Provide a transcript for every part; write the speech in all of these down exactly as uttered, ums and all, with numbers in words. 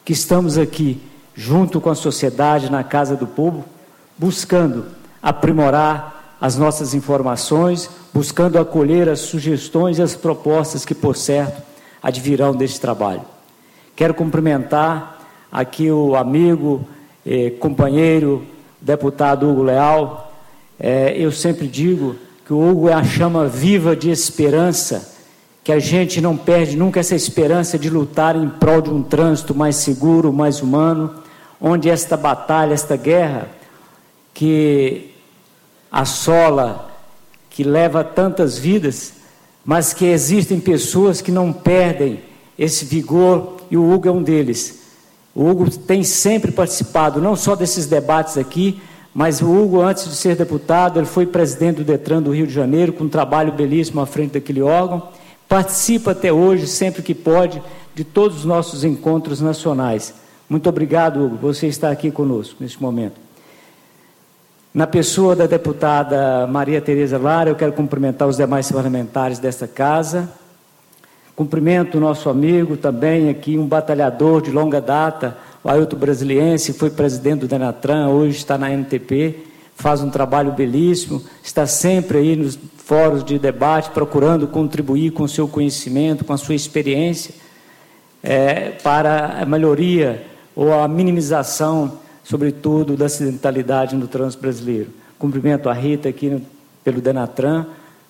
que estamos aqui, junto com a sociedade, na Casa do Povo, buscando aprimorar as nossas informações, buscando acolher as sugestões e as propostas que, por certo, advirão deste trabalho. Quero cumprimentar aqui o amigo, eh, companheiro, deputado Hugo Leal. Eh, eu sempre digo que o Hugo é a chama viva de esperança, que a gente não perde nunca essa esperança de lutar em prol de um trânsito mais seguro, mais humano, onde esta batalha, esta guerra que assola, que leva tantas vidas, mas que existem pessoas que não perdem esse vigor, e o Hugo é um deles. O Hugo tem sempre participado, não só desses debates aqui, mas o Hugo, antes de ser deputado, ele foi presidente do Detran do Rio de Janeiro, com um trabalho belíssimo à frente daquele órgão, participa até hoje, sempre que pode, de todos os nossos encontros nacionais. Muito obrigado, Hugo, você está aqui conosco neste momento. Na pessoa da deputada Maria Tereza Lara, eu quero cumprimentar os demais parlamentares desta casa. Cumprimento o nosso amigo também aqui, um batalhador de longa data, o Ailton Brasiliense, foi presidente do Denatran, hoje está na N T P, faz um trabalho belíssimo, está sempre aí nos fóruns de debate, procurando contribuir com o seu conhecimento, com a sua experiência, é, para a melhoria ou a minimização, sobretudo, da acidentalidade no trânsito brasileiro. Cumprimento a Rita aqui no, pelo Denatran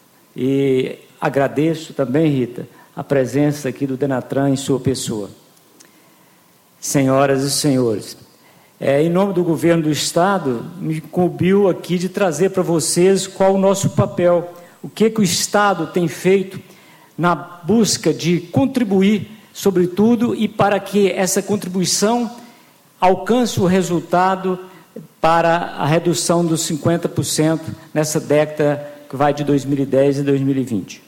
e agradeço também, Rita, a presença aqui do Denatran em sua pessoa. Senhoras e senhores, é, em nome do governo do Estado, me incumbiu aqui de trazer para vocês qual o nosso papel, o que, que o Estado tem feito na busca de contribuir, sobretudo, e para que essa contribuição alcance o resultado para a redução dos cinquenta por cento nessa década que vai de dois mil e dez a dois mil e vinte.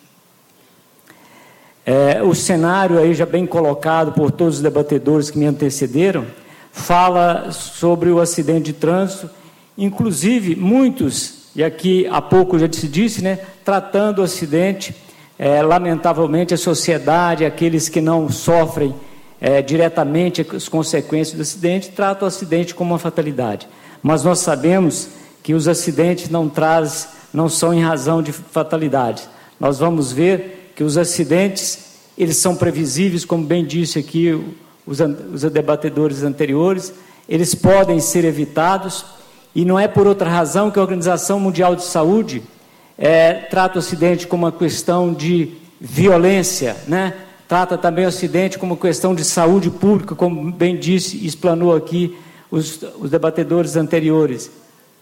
É, o cenário aí já bem colocado por todos os debatedores que me antecederam, fala sobre o acidente de trânsito, inclusive muitos, e aqui há pouco já se disse, né, tratando o acidente, é, lamentavelmente a sociedade, aqueles que não sofrem é, diretamente as consequências do acidente, tratam o acidente como uma fatalidade. Mas nós sabemos que os acidentes não trazem, não são em razão de fatalidade. Nós vamos ver que os acidentes, eles são previsíveis, como bem disse aqui os, os debatedores anteriores, eles podem ser evitados, e não é por outra razão que a Organização Mundial de Saúde é, trata o acidente como uma questão de violência, né? Trata também o acidente como questão de saúde pública, como bem disse e explanou aqui os, os debatedores anteriores.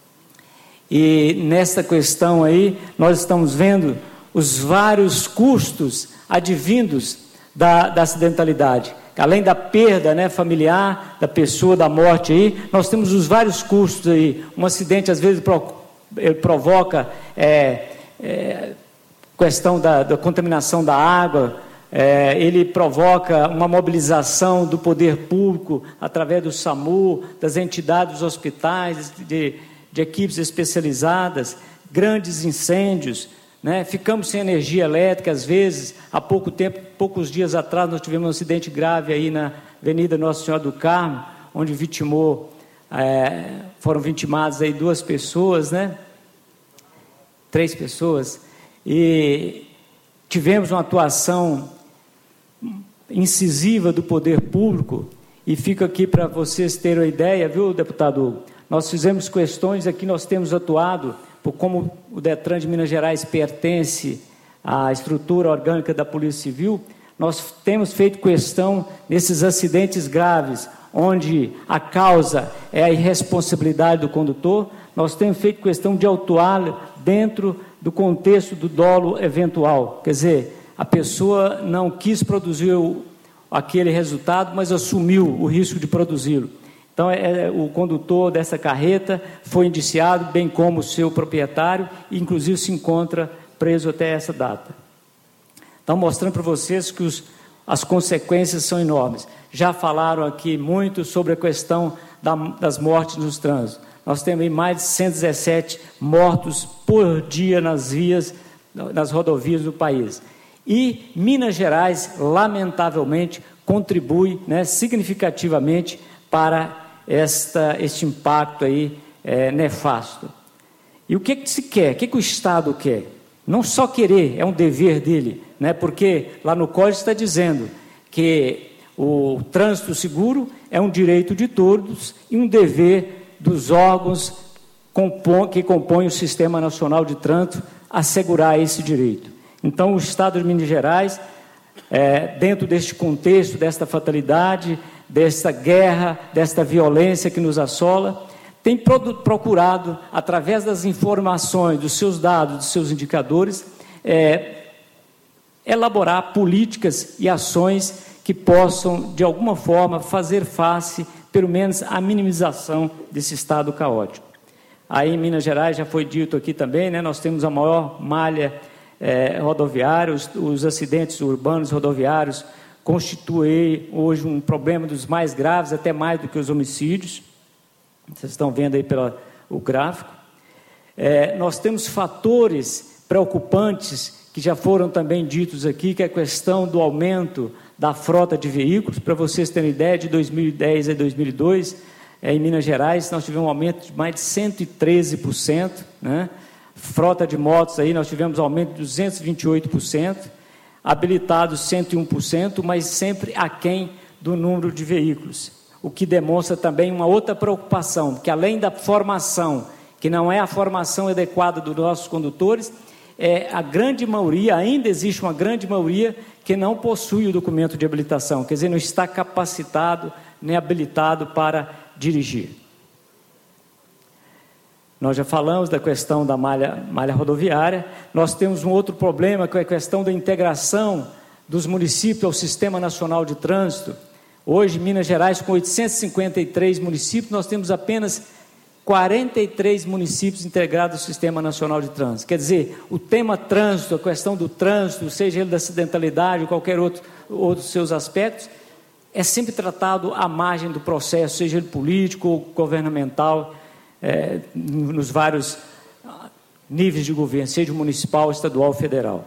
E nessa questão aí, nós estamos vendo os vários custos advindos da, da acidentalidade. Além da perda, né, familiar, da pessoa, da morte aí, nós temos os vários custos aí. Um acidente, às vezes, pro, ele provoca é, é, questão da, da contaminação da água, é, ele provoca uma mobilização do poder público através do SAMU, das entidades dos hospitais, de, de equipes especializadas, grandes incêndios, né? Ficamos sem energia elétrica, às vezes. Há pouco tempo, poucos dias atrás, nós tivemos um acidente grave aí na Avenida Nossa Senhora do Carmo, onde vitimou, é, foram vitimadas aí duas pessoas, né? Três pessoas, e tivemos uma atuação incisiva do poder público, e fica aqui para vocês terem uma ideia, viu, deputado Hugo? Nós fizemos questões aqui, nós temos atuado, por como o Detran de Minas Gerais pertence à estrutura orgânica da Polícia Civil, nós temos feito questão nesses acidentes graves, onde a causa é a irresponsabilidade do condutor, nós temos feito questão de autuá-lo dentro do contexto do dolo eventual. Quer dizer, a pessoa não quis produzir o, aquele resultado, mas assumiu o risco de produzi-lo. Então, é, o condutor dessa carreta foi indiciado, bem como o seu proprietário, e inclusive se encontra preso até essa data. Então, mostrando para vocês que os, as consequências são enormes. Já falaram aqui muito sobre a questão da, das mortes nos trânsitos. Nós temos aí mais de cento e dezessete mortos por dia nas vias, nas rodovias do país. E Minas Gerais, lamentavelmente, contribui, né, significativamente para esta, este impacto aí, é, nefasto. E o que, que se quer? O que, que o Estado quer? Não só querer, é um dever dele, né, porque lá no Código está dizendo que o trânsito seguro é um direito de todos e um dever dos órgãos que compõem o Sistema Nacional de Trânsito assegurar esse direito. Então, o Estado de Minas Gerais, é, dentro deste contexto, desta fatalidade, desta guerra, desta violência que nos assola, tem procurado, através das informações, dos seus dados, dos seus indicadores, é, elaborar políticas e ações que possam, de alguma forma, fazer face, pelo menos, à minimização desse estado caótico. Aí, em Minas Gerais, já foi dito aqui também, né, nós temos a maior malha é, rodoviária, os, os acidentes urbanos rodoviários constituem hoje um problema dos mais graves, até mais do que os homicídios. Vocês estão vendo aí pelo o gráfico. É, nós temos fatores preocupantes que já foram também ditos aqui, que é a questão do aumento da frota de veículos. Para vocês terem ideia, de dois mil e dez a dois mil e dois, é, em Minas Gerais, nós tivemos um aumento de mais de cento e treze por cento, né? Frota de motos, aí nós tivemos um aumento de duzentos e vinte e oito por cento, habilitados cento e um por cento, mas sempre aquém do número de veículos, o que demonstra também uma outra preocupação, que além da formação, que não é a formação adequada dos nossos condutores, é, a grande maioria, ainda existe uma grande maioria que não possui o documento de habilitação, quer dizer, não está capacitado nem habilitado para dirigir. Nós já falamos da questão da malha, malha rodoviária. Nós temos um outro problema, que é a questão da integração dos municípios ao Sistema Nacional de Trânsito. Hoje, Minas Gerais, com oitocentos e cinquenta e três municípios, nós temos apenas quarenta e três municípios integrados ao Sistema Nacional de Trânsito. Quer dizer, o tema trânsito, a questão do trânsito, seja ele da acidentalidade ou qualquer outro, outro dos seus aspectos, é sempre tratado à margem do processo, seja ele político ou governamental, é, nos vários níveis de governo, seja municipal, estadual ou federal.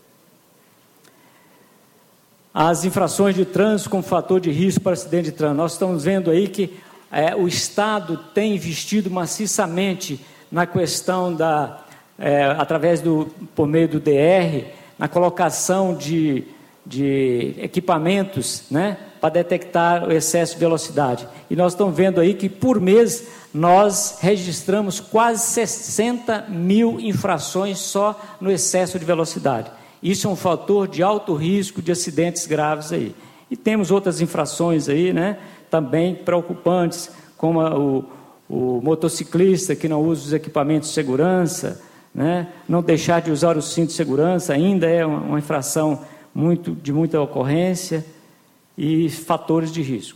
As infrações de trânsito como fator de risco para acidente de trânsito. Nós estamos vendo aí que é, o Estado tem investido maciçamente na questão da, é, através do, por meio do D R, na colocação de, de equipamentos, né, para detectar o excesso de velocidade. E nós estamos vendo aí que, por mês, nós registramos quase sessenta mil infrações só no excesso de velocidade. Isso é um fator de alto risco de acidentes graves aí. E temos outras infrações aí, né, também preocupantes, como a, o, o motociclista que não usa os equipamentos de segurança, né, não deixar de usar o cinto de segurança, ainda é uma, uma infração muito, de muita ocorrência, e fatores de risco.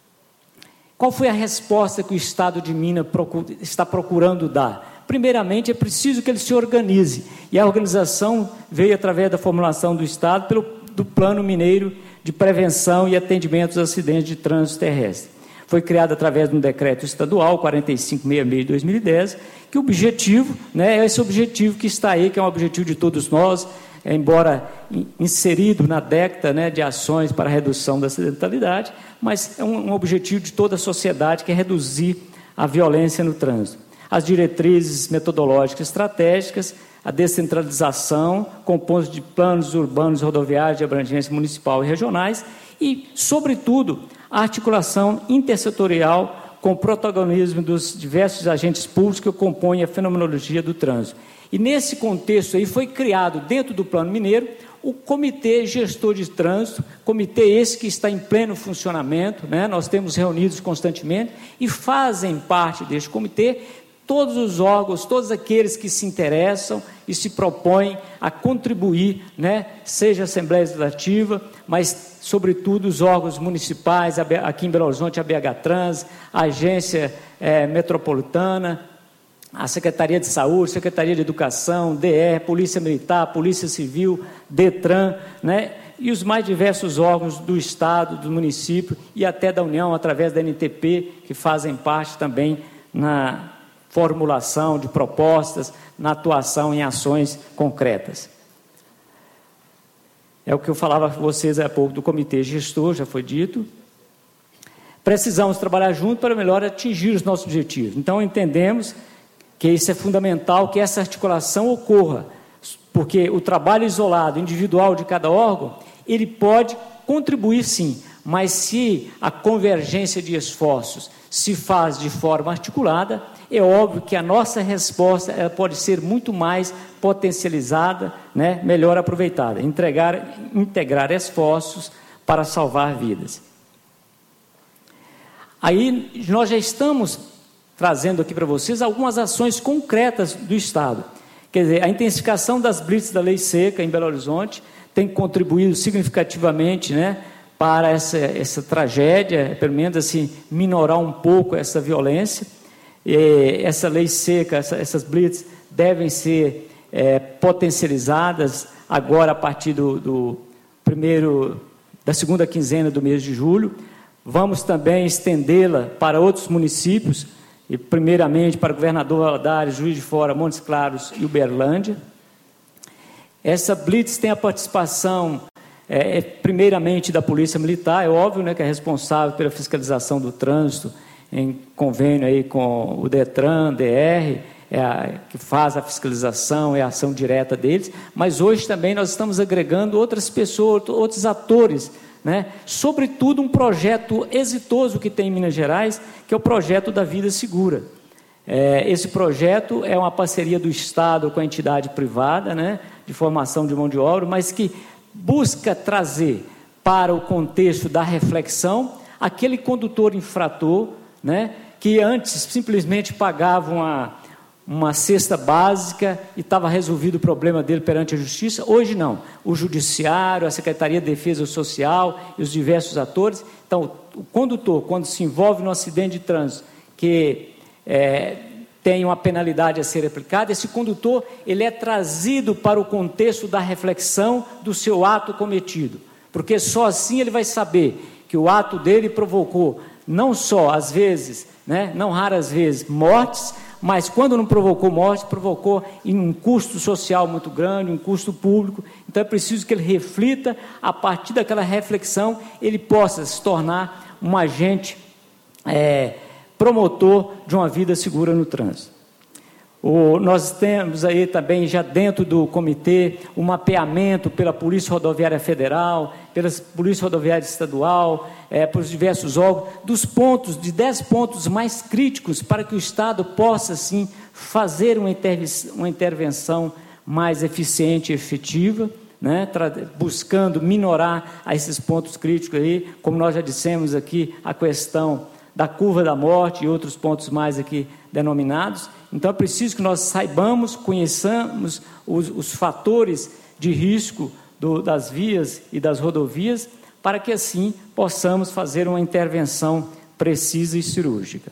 Qual foi a resposta que o Estado de Minas procura, está procurando dar? Primeiramente, é preciso que ele se organize, e a organização veio através da formulação do Estado pelo do Plano Mineiro de Prevenção e Atendimento dos Acidentes de Trânsito Terrestre. Foi criado através de um decreto estadual, quarenta e cinco sessenta e seis de dois mil e dez, que o objetivo, né, é esse objetivo que está aí, que é um objetivo de todos nós, é, embora inserido na década, né, de ações para a redução da acidentalidade, mas é um, um objetivo de toda a sociedade, que é reduzir a violência no trânsito. As diretrizes metodológicas estratégicas, a descentralização, composto de planos urbanos rodoviários de abrangência municipal e regionais e, sobretudo, a articulação intersetorial com o protagonismo dos diversos agentes públicos que compõem a fenomenologia do trânsito. E, nesse contexto aí, foi criado, dentro do Plano Mineiro, o Comitê Gestor de Trânsito, comitê esse que está em pleno funcionamento, né? Nós temos reunidos constantemente e fazem parte deste comitê todos os órgãos, todos aqueles que se interessam e se propõem a contribuir, né, seja a Assembleia Legislativa, mas, sobretudo, os órgãos municipais, aqui em Belo Horizonte, a B H Trans, a Agência é, Metropolitana, a Secretaria de Saúde, Secretaria de Educação, D R, Polícia Militar, Polícia Civil, DETRAN, né, e os mais diversos órgãos do Estado, do município e até da União, através da N T P, que fazem parte também na formulação de propostas, na atuação em ações concretas. É o que eu falava com vocês há pouco do comitê gestor, já foi dito. Precisamos trabalhar junto para melhor atingir os nossos objetivos. Então, entendemos que isso é fundamental, que essa articulação ocorra, porque o trabalho isolado, individual de cada órgão, ele pode contribuir sim, mas se a convergência de esforços se faz de forma articulada, é óbvio que a nossa resposta ela pode ser muito mais potencializada, né, melhor aproveitada, entregar, integrar esforços para salvar vidas. Aí nós já estamos trazendo aqui para vocês algumas ações concretas do Estado. Quer dizer, a intensificação das blitz da lei seca em Belo Horizonte tem contribuído significativamente, né, para essa, essa tragédia, pelo menos assim, minorar um pouco essa violência. E essa lei seca, essa, essas blitz devem ser é, potencializadas agora a partir do, do primeiro, da segunda quinzena do mês de julho. Vamos também estendê-la para outros municípios, e primeiramente para Governador Valadares, Juiz de Fora, Montes Claros e Uberlândia. Essa blitz tem a participação, é, é, primeiramente da Polícia Militar, é óbvio, né, que é responsável pela fiscalização do trânsito, em convênio aí com o DETRAN, D R, é a, que faz a fiscalização, é a ação direta deles, mas hoje também nós estamos agregando outras pessoas, outros atores, né? Sobretudo um projeto exitoso que tem em Minas Gerais, que é o projeto da Vida Segura. É, esse projeto é uma parceria do Estado com a entidade privada, né, de formação de mão de obra, mas que busca trazer para o contexto da reflexão aquele condutor infrator, né, que antes simplesmente pagava uma, uma cesta básica e estava resolvido o problema dele perante a justiça. Hoje não, o judiciário, a Secretaria de Defesa Social e os diversos atores. Então, o condutor, quando se envolve num acidente de trânsito que é, tem uma penalidade a ser aplicada, esse condutor ele é trazido para o contexto da reflexão do seu ato cometido, porque só assim ele vai saber que o ato dele provocou não só, às vezes, né, não raras vezes, mortes, mas quando não provocou morte, provocou em um custo social muito grande, um custo público. Então é preciso que ele reflita, a partir daquela reflexão, ele possa se tornar um agente é, promotor de uma vida segura no trânsito. O, nós temos aí também, já dentro do comitê, um mapeamento pela Polícia Rodoviária Federal, pela Polícia Rodoviária Estadual, é, pelos diversos órgãos, dos pontos, de dez pontos mais críticos para que o Estado possa, sim, fazer uma, uma intervenção mais eficiente e efetiva, né, buscando minorar a esses pontos críticos aí, como nós já dissemos aqui, a questão da curva da morte e outros pontos mais aqui denominados. Então, é preciso que nós saibamos, conheçamos os, os fatores de risco do, das vias e das rodovias, para que assim possamos fazer uma intervenção precisa e cirúrgica.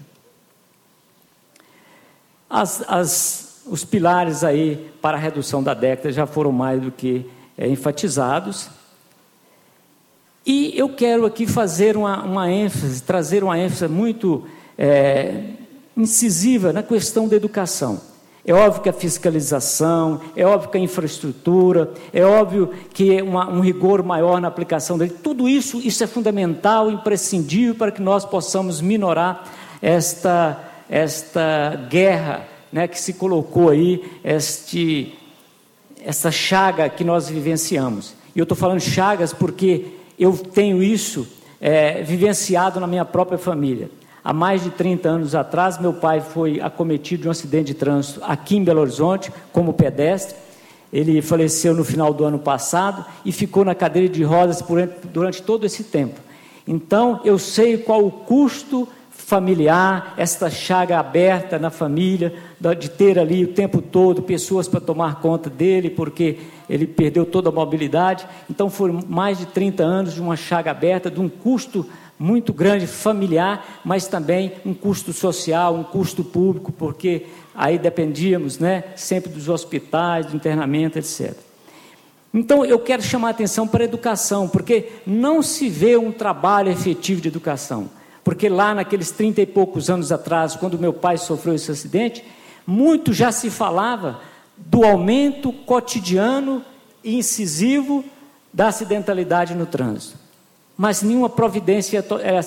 As, as, os pilares aí para a redução da década já foram mais do que é, enfatizados. E eu quero aqui fazer uma, uma ênfase, trazer uma ênfase muito é, incisiva na questão da educação. É óbvio que a fiscalização, é óbvio que a infraestrutura, é óbvio que uma, um rigor maior na aplicação dele, tudo isso, isso é fundamental, imprescindível para que nós possamos minorar esta, esta guerra, né, que se colocou aí, este, essa chaga que nós vivenciamos. E eu estou falando chagas porque eu tenho isso é, vivenciado na minha própria família. Há mais de trinta anos atrás, meu pai foi acometido de um acidente de trânsito aqui em Belo Horizonte, como pedestre. Ele faleceu no final do ano passado e ficou na cadeira de rodas durante todo esse tempo. Então, eu sei qual o custo familiar, esta chaga aberta na família, de ter ali o tempo todo pessoas para tomar conta dele, porque ele perdeu toda a mobilidade. Então, foram mais de trinta anos de uma chaga aberta, de um custo muito grande familiar, mas também um custo social, um custo público, porque aí dependíamos, né, sempre dos hospitais, do internamento, etcétera. Então, eu quero chamar a atenção para a educação, porque não se vê um trabalho efetivo de educação. Porque lá naqueles trinta e poucos anos atrás, quando meu pai sofreu esse acidente, muito já se falava do aumento cotidiano e incisivo da acidentalidade no trânsito, mas nenhuma providência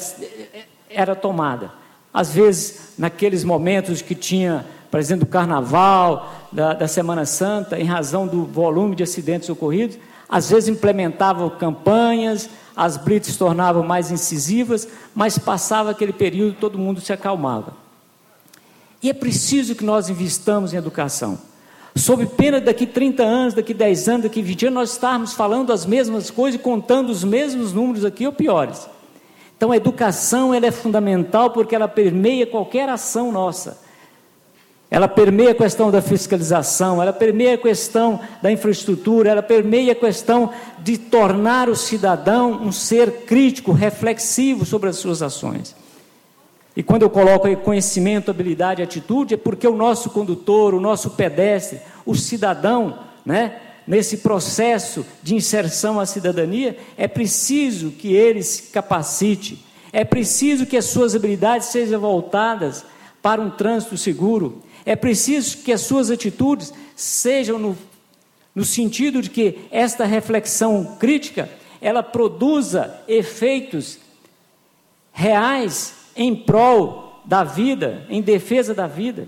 era tomada. Às vezes, naqueles momentos que tinha, por exemplo, do Carnaval, da, da Semana Santa, em razão do volume de acidentes ocorridos, às vezes implementavam campanhas, as blitz se tornavam mais incisivas, mas passava aquele período, todo mundo se acalmava. E é preciso que nós investamos em educação. Sob pena de daqui trinta anos, daqui dez anos, daqui vinte anos, nós estarmos falando as mesmas coisas e contando os mesmos números aqui ou piores. Então, a educação ela é fundamental porque ela permeia qualquer ação nossa. Ela permeia a questão da fiscalização, ela permeia a questão da infraestrutura, ela permeia a questão de tornar o cidadão um ser crítico, reflexivo sobre as suas ações. E quando eu coloco aí conhecimento, habilidade e atitude, é porque o nosso condutor, o nosso pedestre, o cidadão, né, nesse processo de inserção à cidadania, é preciso que ele se capacite, é preciso que as suas habilidades sejam voltadas para um trânsito seguro, é preciso que as suas atitudes sejam no, no sentido de que esta reflexão crítica, ela produza efeitos reais em prol da vida, em defesa da vida.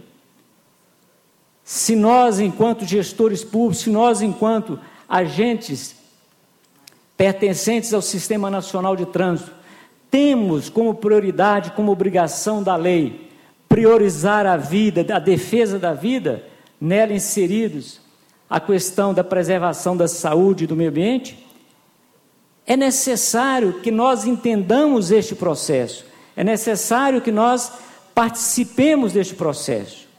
Se nós, enquanto gestores públicos, se nós, enquanto agentes pertencentes ao Sistema Nacional de Trânsito, temos como prioridade, como obrigação da lei, priorizar a vida, a defesa da vida, nela inseridos a questão da preservação da saúde e do meio ambiente, é necessário que nós entendamos este processo, é necessário que nós participemos deste processo,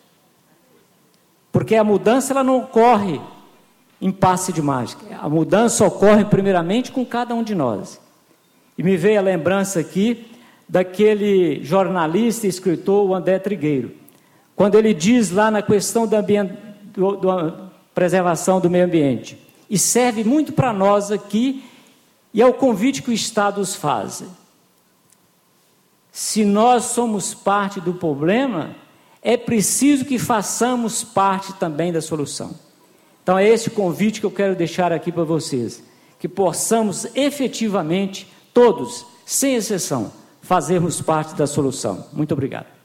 porque a mudança ela não ocorre em passe de mágica, a mudança ocorre primeiramente com cada um de nós. E me veio a lembrança aqui daquele jornalista e escritor, o André Trigueiro, quando ele diz lá na questão da, do, do, preservação do meio ambiente, e serve muito para nós aqui, e é o convite que o Estado nos faz. Se nós somos parte do problema, é preciso que façamos parte também da solução. Então é esse convite que eu quero deixar aqui para vocês, que possamos efetivamente, todos, sem exceção, fazermos parte da solução. Muito obrigado.